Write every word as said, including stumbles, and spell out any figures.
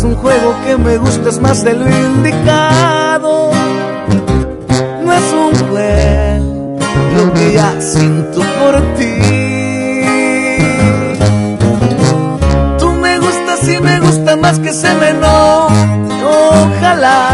un juego que me gustas más de lo indicado. No es un juego lo que ya siento por ti. Tú me gustas y me gusta más que se me no. Ojalá